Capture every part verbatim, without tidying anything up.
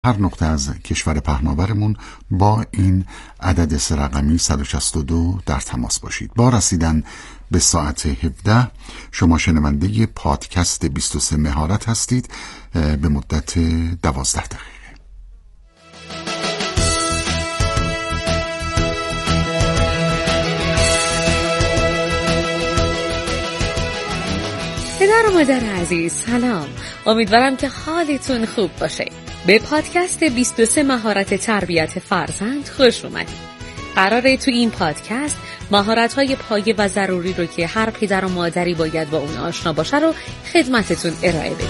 هر نقطه از کشور پهناورمون با این عدد سه رقمی صد و شصت و دو در تماس باشید. با رسیدن به ساعت هفده شما شنونده پادکست بیست و سه مهارت هستید به مدت دوازده دقیقه. پدر و مادر عزیز سلام، امیدوارم که حالتون خوب باشه. به پادکست بیست و سه مهارت تربیت فرزند خوش اومدید. قراره تو این پادکست مهارت‌های پایه و ضروری رو که هر پدر و مادری باید با اون آشنا باشه رو خدمتتون ارائه بدیم.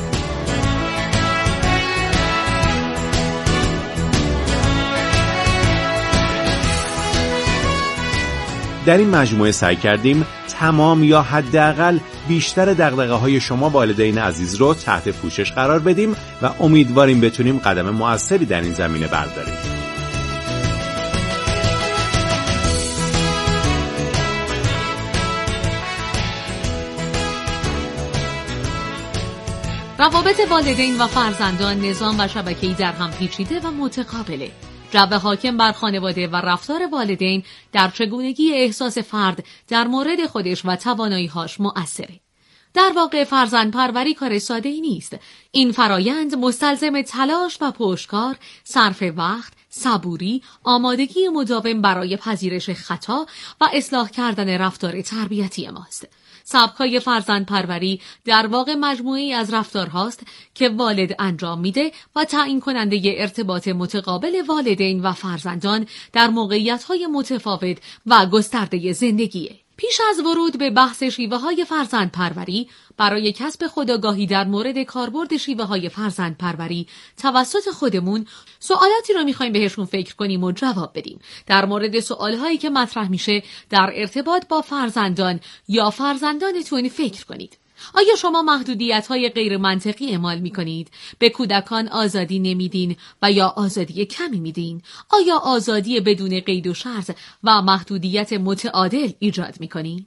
در این مجموعه سعی کردیم تمام یا حداقل بیشتر دغدغه‌های شما والدین عزیز رو تحت پوشش قرار بدیم و امیدواریم بتونیم قدم مؤثری در این زمینه برداریم. روابط والدین و فرزندان نظام و شبکه‌ای در هم پیچیده و متقابله. جو حاکم بر خانواده و رفتار والدین در چگونگی احساس فرد در مورد خودش و توانایی‌هاش مؤثره. در واقع فرزند پروری کار ساده‌ای نیست. این فرایند مستلزم تلاش و پشتکار، صرف وقت، صبوری، آمادگی مداوم برای پذیرش خطا و اصلاح کردن رفتار تربیتی ماست. سبک‌های فرزند پروری در واقع مجموعه‌ای از رفتارهاست که والد انجام میده و تعیین کننده ارتباط متقابل والدین و فرزندان در موقعیت‌های متفاوت و گسترده زندگیه. پیش از ورود به بحث شیوه‌های فرزند پروری، برای کسب خودآگاهی در مورد کاربرد شیوه‌های فرزند پروری توسط خودمون سوالاتی رو می‌خوایم بهشون فکر کنیم و جواب بدیم. در مورد سوال‌هایی که مطرح میشه در ارتباط با فرزندان یا فرزندانتون فکر کنید. آیا شما محدودیت‌های غیر منطقی اعمال می‌کنید؟ به کودکان آزادی نمیدین و یا آزادی کمی میدین؟ آیا آزادی بدون قید و شرط و محدودیت متعادل ایجاد می‌کنید؟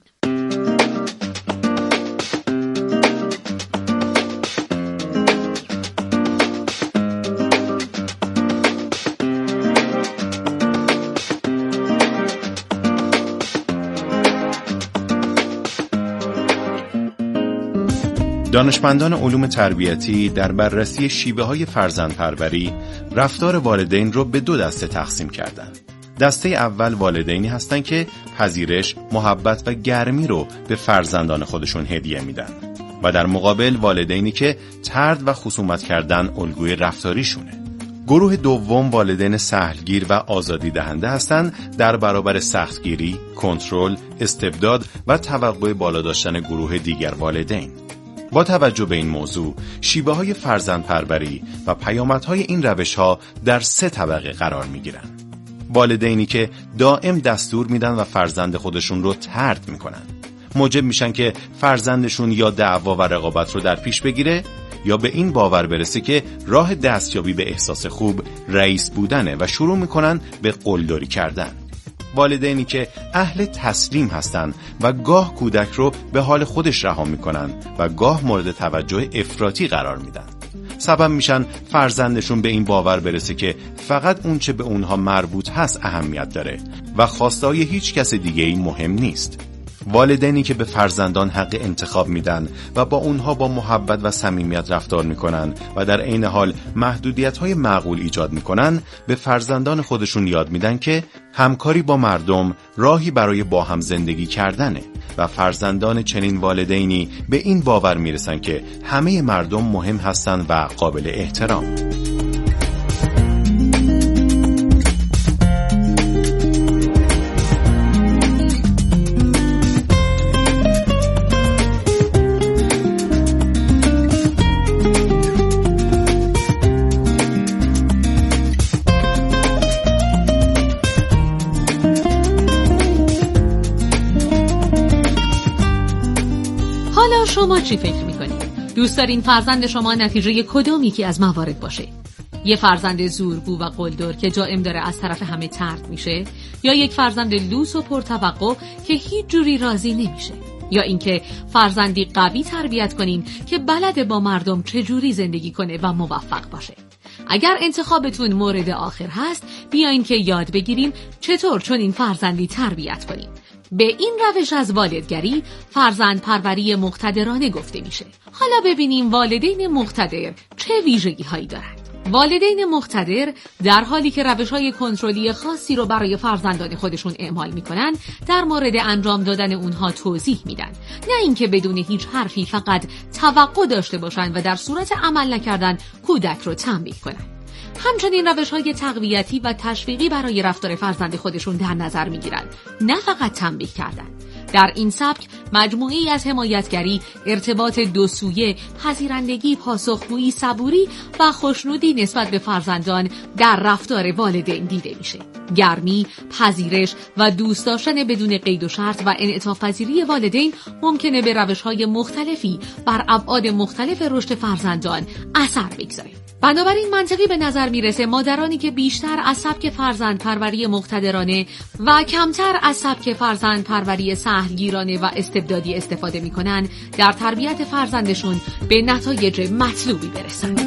دانشمندان علوم تربیتی در بررسی شیوه‌های فرزندپروری رفتار والدین رو به دو دسته تقسیم کردند. دسته اول والدینی هستند که پذیرش، محبت و گرمی رو به فرزندان خودشون هدیه میدن و در مقابل والدینی که طرد و خصومت کردن الگوی رفتاریشونه. گروه دوم والدین سهلگیر و آزادی دهنده هستند در برابر سختگیری، کنترل، استبداد و توقع بالا داشتن گروه دیگر والدین. با توجه به این موضوع، شیوه‌های فرزندپروری و پیامدهای این روش‌ها در سه طبقه قرار می‌گیرن. والدینی که دائم دستور میدن و فرزند خودشون رو طرد میکنن، موجب میشن که فرزندشون یا دعوا و رقابت رو در پیش بگیره یا به این باور برسه که راه دستیابی به احساس خوب رئیس بودنه و شروع میکنن به قلدری کردن. والدینی که اهل تسلیم هستن و گاه کودک رو به حال خودش رها میکنن و گاه مورد توجه افراطی قرار میدن، سبب میشن فرزندشون به این باور برسه که فقط اون چه به اونها مربوط هست اهمیت داره و خواستای هیچ کس دیگه‌ای مهم نیست. والدینی که به فرزندان حق انتخاب میدن و با اونها با محبت و صمیمیت رفتار میکنن و در عین حال محدودیت‌های معقول ایجاد میکنن، به فرزندان خودشون یاد میدن که همکاری با مردم راهی برای با هم زندگی کردنه و فرزندان چنین والدینی به این باور میرسن که همه مردم مهم هستن و قابل احترام. شما چی فکر میکنید؟ دوست دارین فرزند شما نتیجه کدوم یکی از موارد باشه؟ یه فرزند زورگو و قلدر که دائم داره از طرف همه طرد میشه، یا یک فرزند لوس و پرتوقع که هیچ جوری راضی نمیشه؟ یا اینکه فرزندی قوی تربیت کنیم که بلد با مردم چجوری زندگی کنه و موفق باشه. اگر انتخابتون مورد آخر هست، بیاین که یاد بگیریم چطور چون این فرزندی تربیت کنیم. به این روش از والدگری فرزند پروری مقتدرانه گفته میشه. حالا ببینیم والدین مقتدر چه ویژگی هایی دارند. والدین مقتدر در حالی که روش‌های کنترلی خاصی رو برای فرزندان خودشون اعمال میکنن، در مورد انجام دادن اونها توضیح میدن، نه اینکه بدون هیچ حرفی فقط توقع داشته باشن و در صورت عمل نکردن کودک رو تنبیه کنن. همچنین روش‌های تقویتی و تشویقی برای رفتار فرزند خودشون در نظر میگیرن، نه فقط تنبیه کردن. در این سبک مجموعه‌ای از حمایتگری، ارتباط دو سویه، پذیرندگی، پاسخگویی، صبوری و خوشنودی نسبت به فرزندان در رفتار والدین دیده میشه. گرمی، پذیرش و دوست داشتن بدون قید و شرط و انعطاف پذیری والدین ممکنه به روش‌های مختلفی بر ابعاد مختلف رشد فرزندان اثر بگذاره. بنابراین منطقی به نظر میرسه مادرانی که بیشتر از سبک فرزند پروری مقتدرانه و کمتر از سبک فرزند پروری سهلگیرانه و استبدادی استفاده میکنن، در تربیت فرزندشون به نتایج مطلوبی برسن.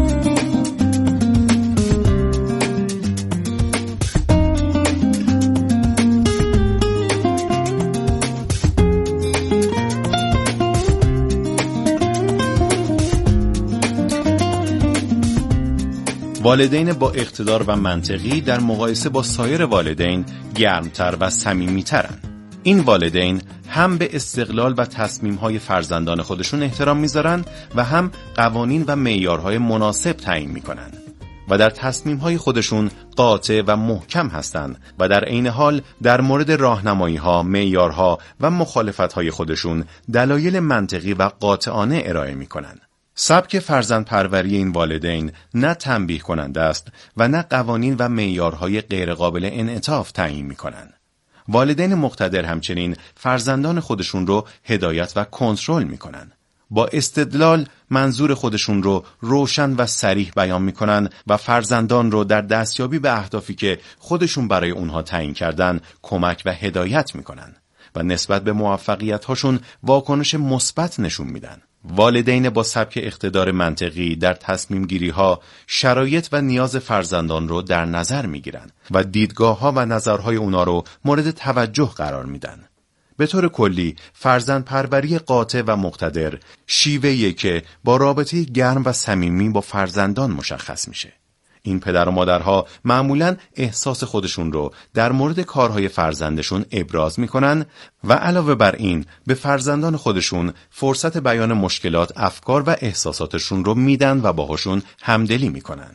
والدین با اقتدار و منطقی در مقایسه با سایر والدین گرمتر و صمیمیترن. این والدین هم به استقلال و تصمیم‌های فرزندان خودشون احترام میذارن و هم قوانین و معیارهای مناسب تعیین میکنن و در تصمیم‌های خودشون قاطع و محکم هستند و در عین حال در مورد راهنمایی‌ها، معیارها و مخالفت‌های خودشون دلایل منطقی و قاطعانه ارائه میکنن. سبک فرزند پروری این والدین نه تنبیه کننده است و نه قوانین و معیارهای غیرقابل انعطاف تعیین می‌کنند. والدین مقتدر همچنین فرزندان خودشون رو هدایت و کنترل می‌کنند. با استدلال منظور خودشون رو روشن و صریح بیان می‌کنند و فرزندان رو در دستیابی به اهدافی که خودشون برای اونها تعیین کردن کمک و هدایت می‌کنند و نسبت به موفقیت‌هاشون واکنش مثبت نشون میدن. والدین با سبک اقتدار منطقی در تصمیم گیری ها شرایط و نیاز فرزندان رو در نظر می گیرن و دیدگاه ها و نظرهای اونا رو مورد توجه قرار میدن. به طور کلی فرزند پروری قاطع و مقتدر شیوه‌ایه که با رابطه گرم و صمیمی با فرزندان مشخص میشه. این پدر و مادرها معمولاً احساس خودشون رو در مورد کارهای فرزندشون ابراز میکنن و علاوه بر این به فرزندان خودشون فرصت بیان مشکلات، افکار و احساساتشون رو میدن و باهاشون همدلی میکنن.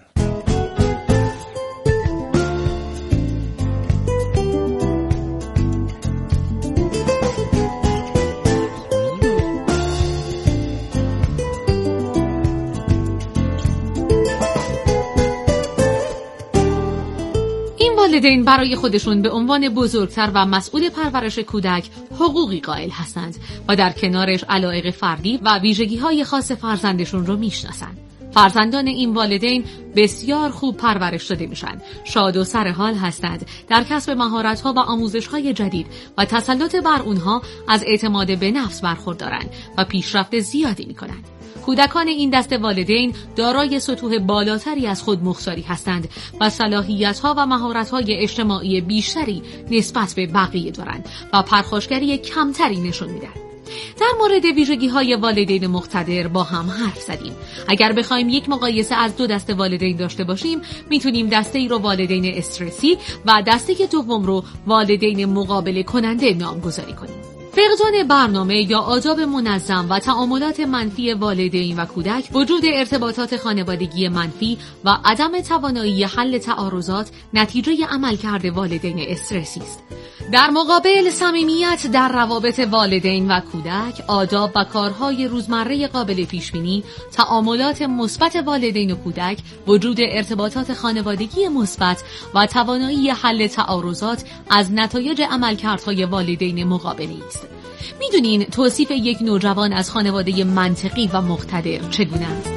والدین برای خودشون به عنوان بزرگتر و مسئول پرورش کودک حقوقی قائل هستند و در کنارش علایق فردی و ویژگی‌های خاص فرزندشون رو میشناسن. فرزندان این والدین بسیار خوب پرورش داده میشن، شاد و سرحال هستند، در کسب مهارت‌ها و آموزش‌های جدید و تسلط بر اونها از اعتماد به نفس برخوردارن و پیشرفت زیادی میکنن. کودکان این دست والدین دارای سطوح بالاتری از خود مختاری هستند و صلاحیت‌ها و مهارت‌های اجتماعی بیشتری نسبت به بقیه دارند و پرخاشگری کمتری نشون میدن. در مورد ویژگی‌های والدین مقتدر با هم حرف زدیم. اگر بخوایم یک مقایسه از دو دسته والدین داشته باشیم، میتونیم دسته‌ای رو والدین استرسی و دسته دوم رو والدین مقابله کننده نامگذاری کنیم. فقدان برنامه یا آداب منظم و تعاملات منفی والدین و کودک، وجود ارتباطات خانوادگی منفی و عدم توانایی حل تعارضات نتیجه عملکرد والدین استرسی است. در مقابل، صمیمیت در روابط والدین و کودک، آداب و کارهای روزمره قابل پیش‌بینی، تعاملات مثبت والدین و کودک، وجود ارتباطات خانوادگی مثبت و توانایی حل تعارضات از نتایج عملکردهای والدین مقابلی است. میدونین توصیف یک نوجوان از خانواده منطقی و مقتدر چگونه است؟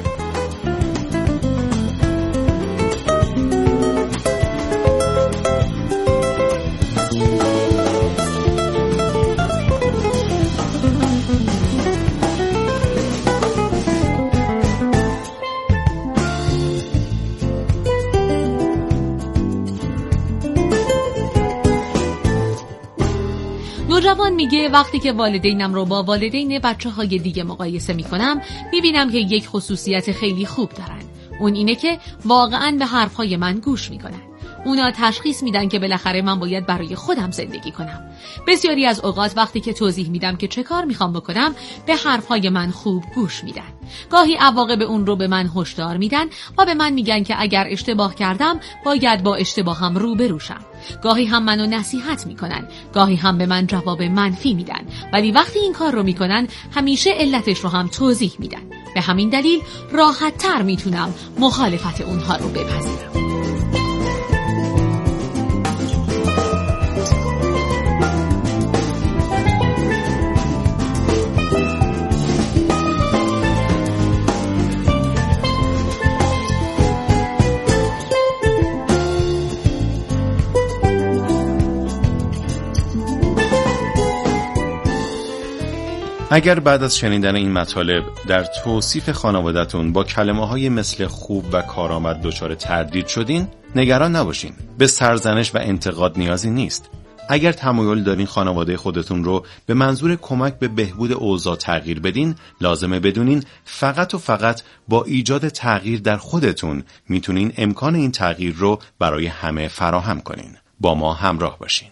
نوجوان میگه وقتی که والدینم رو با والدین بچه‌های دیگه مقایسه میکنم میبینم که یک خصوصیت خیلی خوب دارن. اون اینه که واقعاً به حرفهای من گوش میکنن. اونا تشخیص میدن که بالاخره من باید برای خودم زندگی کنم. بسیاری از اوقات وقتی که توضیح میدم که چه کار میخوام بکنم به حرفهای من خوب گوش میدن. گاهی عواقب اون رو به من هشدار میدن و به من میگن که اگر اشتباه کردم باید با اشتباهم روبرو شم. گاهی هم منو نصیحت میکنن، گاهی هم به من جواب منفی میدن، ولی وقتی این کار رو میکنن همیشه علتش رو هم توضیح میدن. به همین دلیل راحت تر میتونم مخالفت اونها رو بپذیرم. اگر بعد از شنیدن این مطالب در توصیف خانواده‌تون با کلمه‌های مثل خوب و کارآمد دچار تردید شدین، نگران نباشین. به سرزنش و انتقاد نیازی نیست. اگر تمایل دارین خانواده خودتون رو به منظور کمک به بهبود اوضاع تغییر بدین، لازمه بدونین فقط و فقط با ایجاد تغییر در خودتون میتونین امکان این تغییر رو برای همه فراهم کنین. با ما همراه باشین.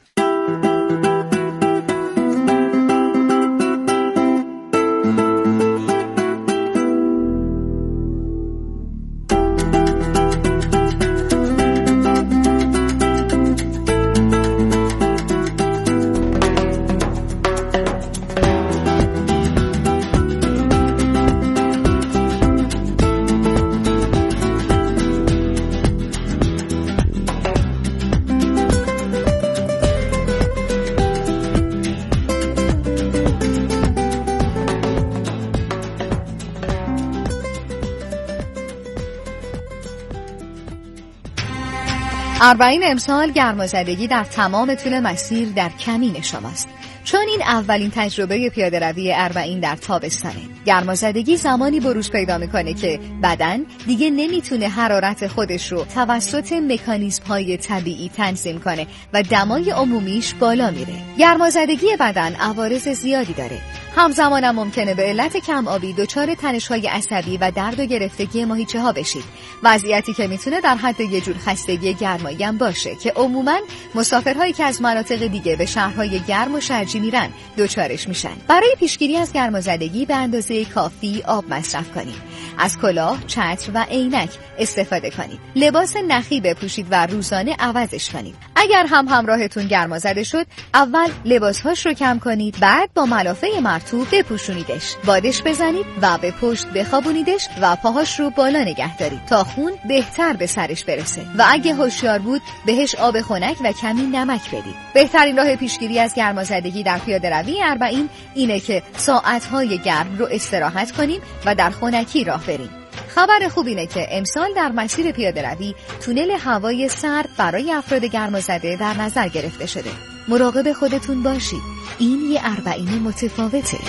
اربعین امسال گرمازدگی در تمام طول مسیر در کمین شماست. چون این اولین تجربه پیاده روی اربعین در تابستانه. گرمازدگی زمانی بروز پیدا میکنه که بدن دیگه نمیتونه حرارت خودش رو توسط مکانیزم‌های طبیعی تنظیم کنه و دمای عمومیش بالا میره. گرمازدگی بدن عوارض زیادی داره. همزمان هم ممکنه به علت کم آبی دچار تنش‌های عصبی و درد و گرفتگی ماهیچه‌ها بشید. وضعیتی که میتونه در حد یه جور خستگی گرمایی هم باشه که عموماً مسافرهایی که از مناطق دیگه به شهرهای گرم و شرجی میرن دچارش میشن. برای پیشگیری از گرمازدگی به اندازه کافی آب مصرف کنید. از کلاه، چتر و عینک استفاده کنید. لباس نخی بپوشید و روزانه عوضش کنید. اگر هم همراهتون گرمازده شد، اول لباسهاش رو کم کنید، بعد با ملافه مرطوب بپوشونیدش. بادش بزنید و به پشت بخوابونیدش و پاهاش رو بالا نگه دارید تا خون بهتر به سرش برسه. و اگه هوشیار بود، بهش آب خنک و کمی نمک بدید. بهترین راه پیشگیری از گرمازدگی در پیاده روی اربعین اینه که ساعت‌های گرم رو استراحت کنیم و در خنکی راه بریم. خبر خوب اینه که امسال در مسیر پیاده روی تونل هوای سرد برای افراد گرمازده در نظر گرفته شده. مراقب خودتون باشید. این یه اربعین متفاوته.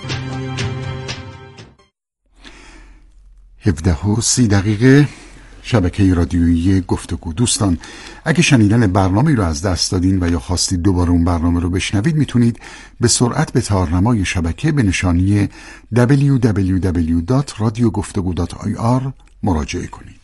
هفده و سی دقیقه شبکه رادیویی گفتگو. دوستان، اگه شنیدن برنامه رو از دست دادین و یا خواستید دوباره اون برنامه رو بشنوید، میتونید به سرعت به تارنمای شبکه به نشانی دبلیو دبلیو دبلیو دات رادیو گفتگو دات آی آر مراجعه کنید.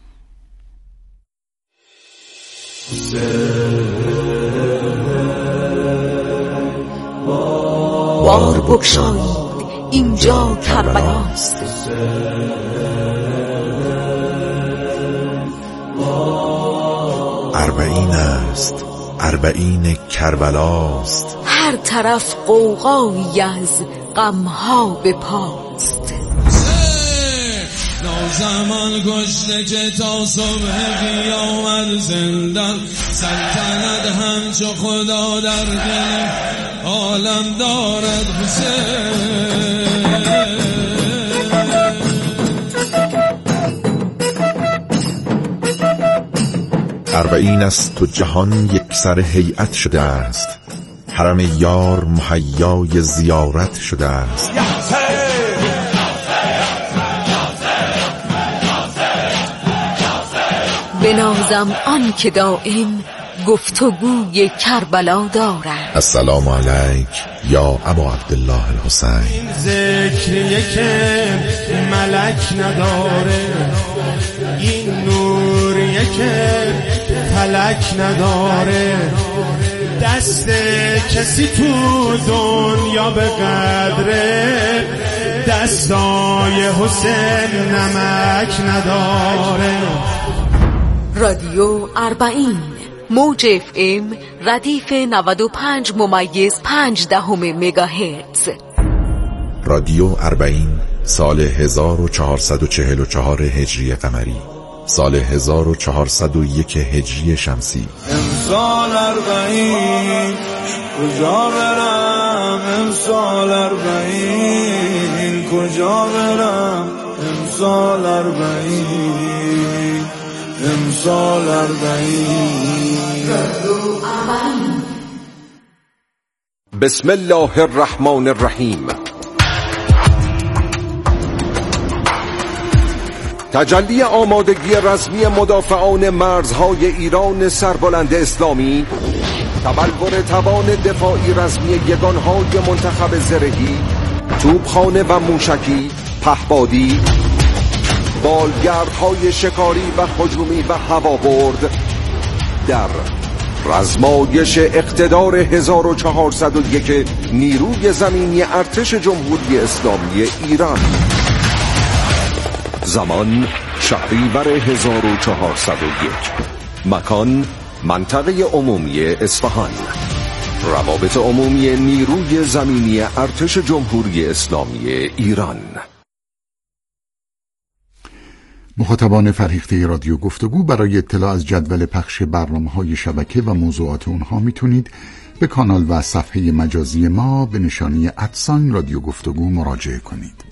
بار بگشایید، اینجا کربلاست. اربعین است، اربعین کربلاست. هر طرف قوقایی از غمها به پاست. نازمان گشته که تا صبح قیامت زندن، سلطنت همچو خدا در دل عالم دارد حسین. اربعین است و جهان یک سر هیئت شده است، حرم یار مهیای زیارت شده است. بنازم آن که دائم گفتگوی کربلا دارند. السلام علیک یا ابا عبدالله الحسین. ذکریه که ملک نداره، این نوریه که فلک نداره، دست کسی تو دنیا به قدره دستای حسین نمک نداره. رادیو اربعین موج اف ام ردیف نود و پنج ممیز پنج دهم مگاهرتز. رادیو اربعین سال هزار و چهارصد و چهل و چهار هجری قمری، سال هزار و چهارصد و یک هجری شمسی. امسال اربعین کجا برم، امسال اربعین کجا برم، امسال اربعین امسال اربعین. بسم الله الرحمن الرحیم. تجلی آمادگی رسمی مدافعان مرزهای ایران سربلند اسلامی، تبلور توان دفاعی رسمی یگانهای منتخب زرهی، توپخانه و موشکی، پهپادی، بالگردهای شکاری و هجومی و هوابرد در رزمایش اقتدار هزار و چهارصد و یک نیروی زمینی ارتش جمهوری اسلامی ایران. زمان شهریور هزار و چهارصد و یک. مکان منطقه عمومی اصفهان. روابط عمومی نیروی زمینی ارتش جمهوری اسلامی ایران. مخاطبان فرهیخته رادیو گفتگو، برای اطلاع از جدول پخش برنامه‌های شبکه و موضوعات اونها میتونید به کانال و صفحه مجازی ما به نشانی ادساین رادیو گفتگو مراجعه کنید.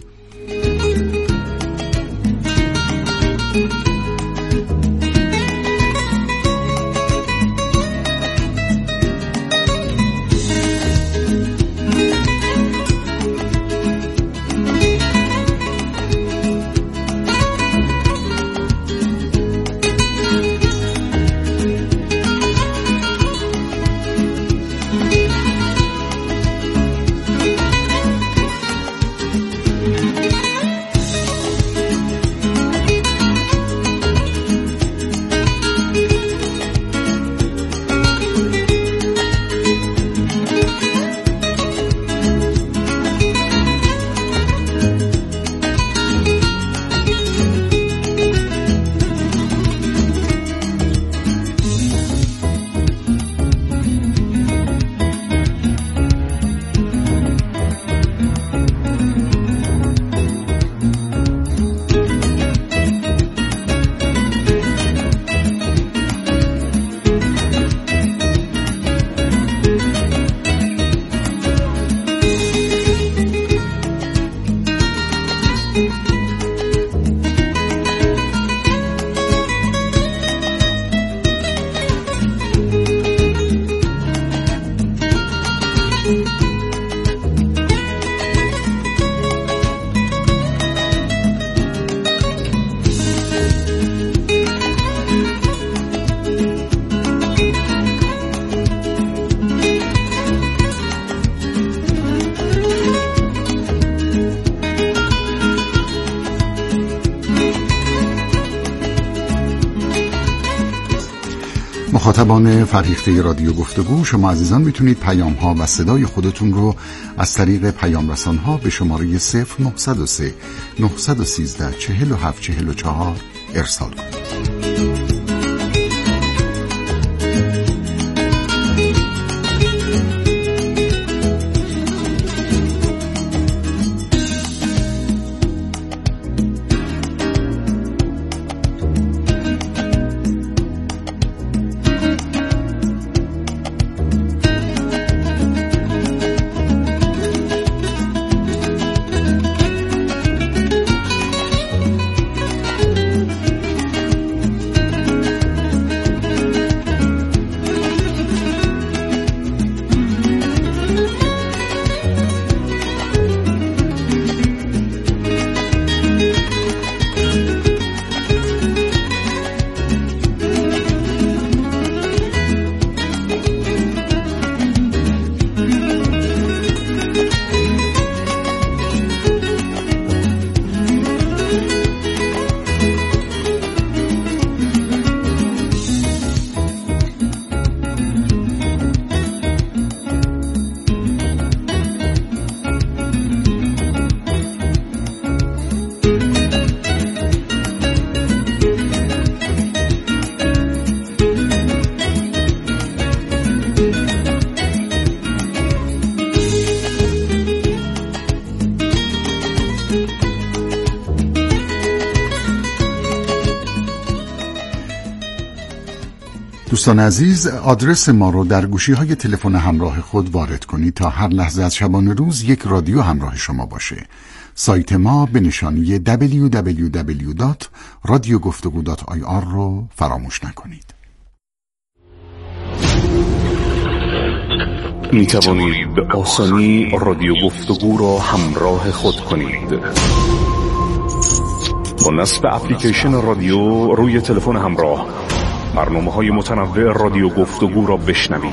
مخاطبان فرهیخته رادیو گفتگو، شما عزیزان میتونید پیام ها و صدای خودتون رو از طریق پیام رسان ها به شماره صفر نه صفر سه نه یک سه چهل و هفت چهل و چهار ارسال کنید. دوستان عزیز، آدرس ما رو در گوشی های تلفن همراه خود وارد کنید تا هر لحظه از شبانه روز یک رادیو همراه شما باشه. سایت ما به نشانی دبلیو دبلیو دبلیو دات رادیو گفتگو دات آی آر رو فراموش نکنید. می توانید به آسانی رادیو گفتگو را همراه خود کنید. با نصب اپلیکیشن رادیو روی تلفن همراه برنامه‌های متنوع رادیو گفتگو را بشنوید.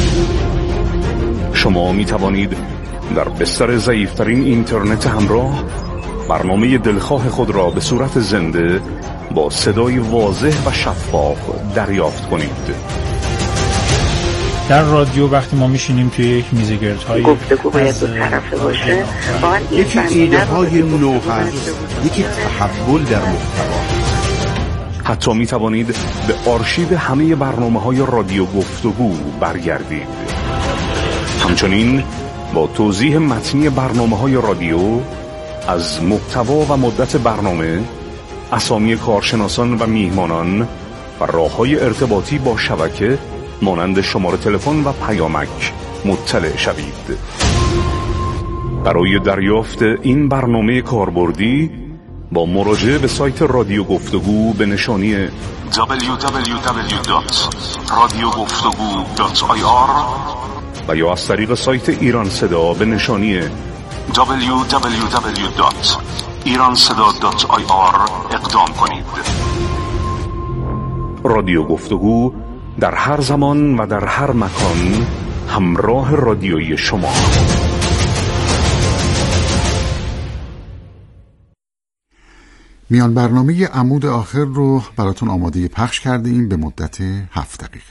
شما می توانید در بستر ضعیف‌ترین اینترنت همراه برنامه دلخواه خود را به صورت زنده با صدای واضح و شفاف دریافت کنید. در رادیو وقتی ما میشینیم توی یک میز گردهای گفتگو باید دو طرفه باشه، یکی ایده های نو هست، یکی تحول در محتوا. حتی می توانید به آرشیو همه برنامه‌های رادیو گفتگو برگردید. همچنین با توضیح متنی برنامه‌های رادیو از محتوا و مدت برنامه، اسامی کارشناسان و میهمانان و راه‌های ارتباطی با شبکه مانند شماره تلفن و پیامک مطلع شوید. برای دریافت این برنامه کاربردی با مراجعه به سایت رادیو گفتگو به نشانی دبلیو دبلیو دبلیو دات رادیو گفتگو دات آی آر و یا از طریق سایت ایران صدا به نشانی دبلیو دبلیو دبلیو دات ایران صدا دات آی آر اقدام کنید. رادیو گفتگو در هر زمان و در هر مکان همراه رادیویی شما. میان برنامه عمود آخر رو براتون آماده پخش کرده ایم به مدت هفت دقیقه.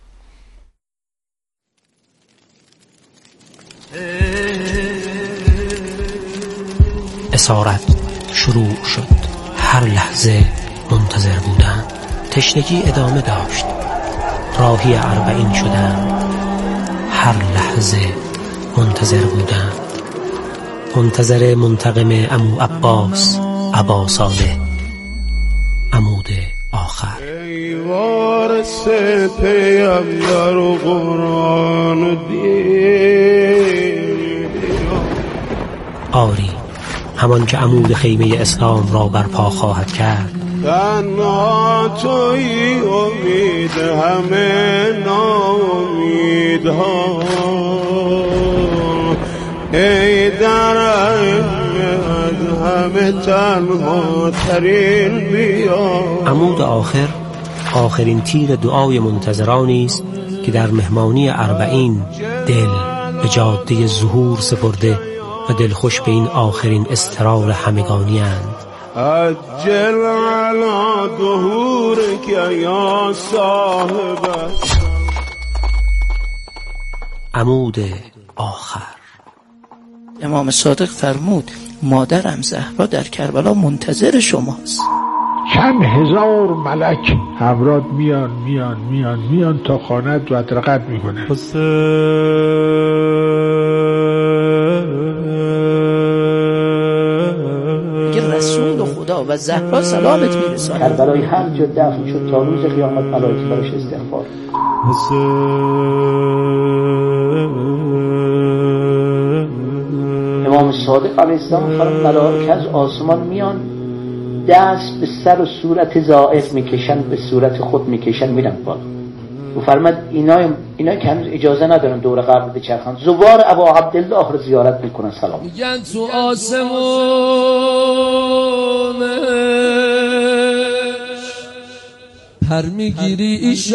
اسارت شروع شد. هر لحظه منتظر بودن. تشنگی ادامه داشت. راهی اربعین شدن. هر لحظه منتظر بودن. منتظر منتقم عمو عباس، ابا صالح، عمود آخر. ای وارث پیامبر و قرآن و دین، آری همان که عمود خیمه اسلام را برپا خواهد کرد. تنها تویی امید همه ناامیدها، ای در همه تنها ترین بیا. عمود آخر آخرین تیر دعای منتظرانی است که در مهمانی اربعین دل به جاده ظهور سپرده و دلخوش به این آخرین استراح همگانی اند. عجل علی ظهورک یا صاحب. عمود آخر. امام صادق فرمود مادرم زهرا در کربلا منتظر شماست. چند هزار ملک همراه میان میان میان میان تا خانت و ادرقت میکنه. رسول خدا و زهرا سلامت میرساند. کربلای هر جا دفن شد تا روز قیامت ملائکه براش استغفار. امام صادق علیه السلام فرمود ملائکه از آسمان میان دست به سر و صورت زائر میکشن، به صورت خود میکشن میرن بالا. و فرمود اینا اینا که هنوز اجازه ندارن دور قبر بچرخن، زوار ابا عبدالله رو زیارت میکنن سلام میگن تو آسمونش پر میگیری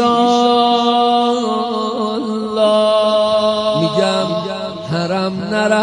ایشالله. میگم حرم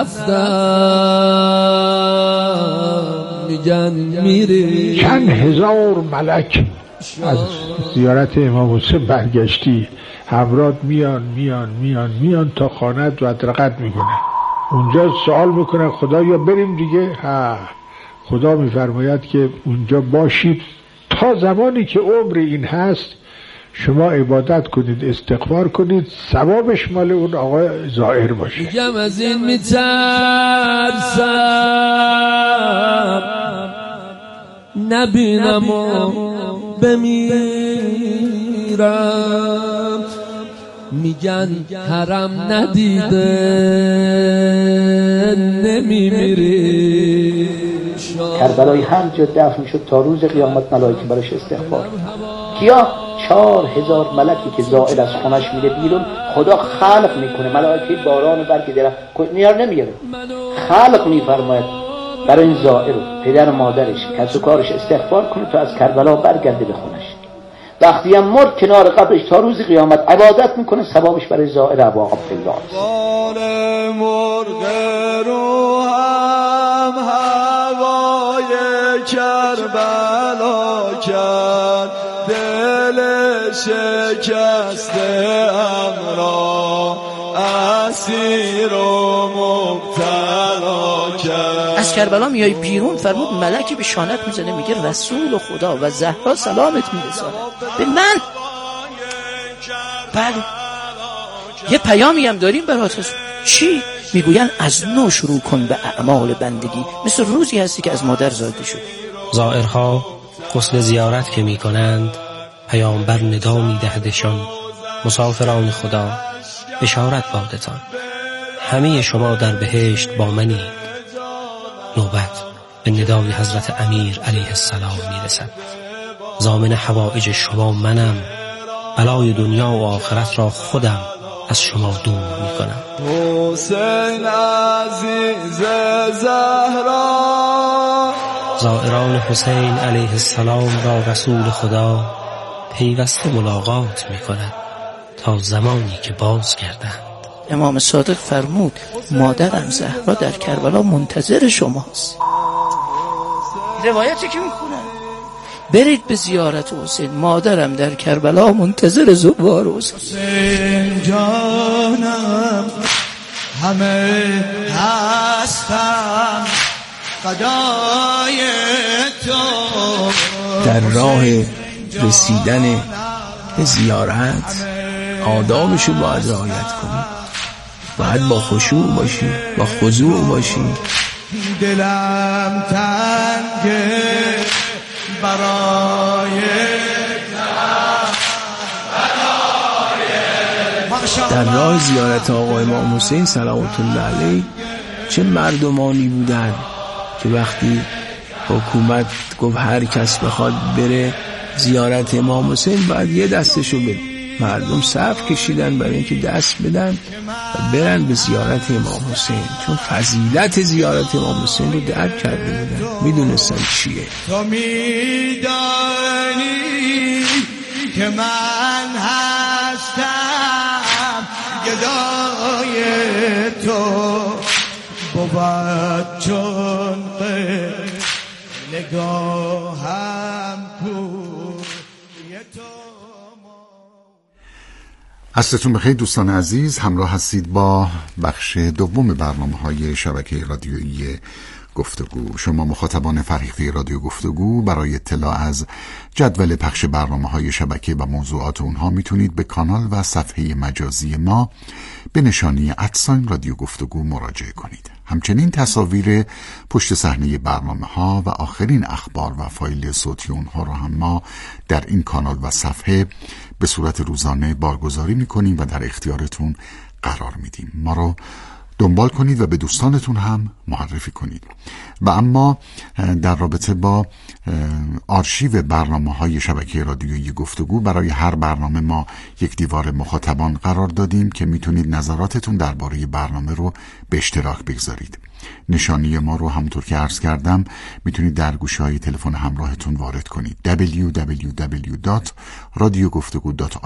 نرفتم، میگن میری. چند هزار ملک از زیارت امام حسین برگشتی همراه میان میان میان میان تا خانت و ادرقت میکنه. اونجا سوال میکنن خدا یا بریم دیگه؟ ها، خدا میفرماید که اونجا باشید تا زمانی که عمر این هست شما عبادت کنید، استغفار کنید، ثوابش مال اون آقای زائر باشه. میگم از این میترسم نبینم و بمیرم. میگن حرم ندیده نمیمیری. کربلای هر جا دفن شد تا روز قیامت ملائکه براش استغفار. کیا؟ چهار هزار ملکی که زائر از خونش میره بیرون، خدا خلق میکنه، ملائکه باران و برگ درخت نیار نمیاره، خلق میفرماید برای این زائر و پدر و مادرش کس و کارش استغفار کنه تا از کربلا برگرده به خونش. وقتی هم مرد کنار قبرش تا روز قیامت عبادت میکنه، ثوابش برای زائر ابا عبدالله است. مرغ رو هم هوای کربلا کرد، دل شکسته امرا اسیر و مبتلا کرد. از کربلا میای بیرون، فرمود ملکی به شانت میزنه میگه رسول خدا و زهرا سلامت میرساند به من. بله یه پیامی هم داریم برات. چی؟ میگوین از نو شروع کن به اعمال بندگی، مثل روزی هستی که از مادر زاده شد. زائرها غسل زیارت که میکنند، پیامبر ندا میدهدشان مسافران خدا بشارت بادتان، همه شما در بهشت با منید. نوبت به ندای حضرت امیر علیه السلام میرسد. ضامن حوائج شما منم، بلای دنیا و آخرت را خودم از شما دور میکنم. حسین عزیز زهرا، زائران حسین علیه السلام را رسول خدا پیوسته ملاقات میکند تا زمانی که باز گردند. امام صادق فرمود مادرم زهرا در کربلا منتظر شماست. روایتی که میخونن برید به زیارت حسین، مادرم در کربلا منتظر زوار حسین. جانم همه هستم فدای تو. در راه رسیدن به زیارت آدابشو باید رعایت کنی، باید با خشوع باشی، با خضوع باشی. دلم تنگه برای در راه زیارت آقا امام حسین صلوات الله علیه چه مردمانی بودن که وقتی حکومت گفت هر کس بخواد بره زیارت امام حسین باید یه دستشو بده، مردم صف کشیدن برای اینکه دست بدن و برن به زیارت امام حسین، چون فضیلت زیارت امام حسین رو درک کرده بودن، میدونستن چیه. تو میدانی که من هستم گدای تو، بود چون نگاهم کوی تو. عصرتون بخیر دوستان عزیز، همراه هستید با بخش دوم برنامه‌های شبکه رادیویی گفتگو. شما مخاطبان فرهیخته رادیو گفتگو برای اطلاع از جدول پخش برنامه‌های شبکه و موضوعات اونها میتونید به کانال و صفحه مجازی ما به نشانی ادساین رادیو گفتگو مراجعه کنید. همچنین تصاویر پشت صحنه برنامه‌ها و آخرین اخبار و فایل صوتی اونها رو هم ما در این کانال و صفحه به صورت روزانه بارگذاری میکنیم و در اختیارتون قرار میدیم. ما رو دنبال کنید و به دوستانتون هم معرفی کنید. و اما در رابطه با آرشیو برنامه‌های شبکه رادیویی گفتگو، برای هر برنامه ما یک دیوار مخاطبان قرار دادیم که میتونید نظراتتون درباره برنامه رو به اشتراک بگذارید. نشانی ما رو همونطور که عرض کردم میتونید در گوشه‌های تلفن همراهتون وارد کنید. دبلیو دبلیو دبلیو دات رادیو گفتگو دات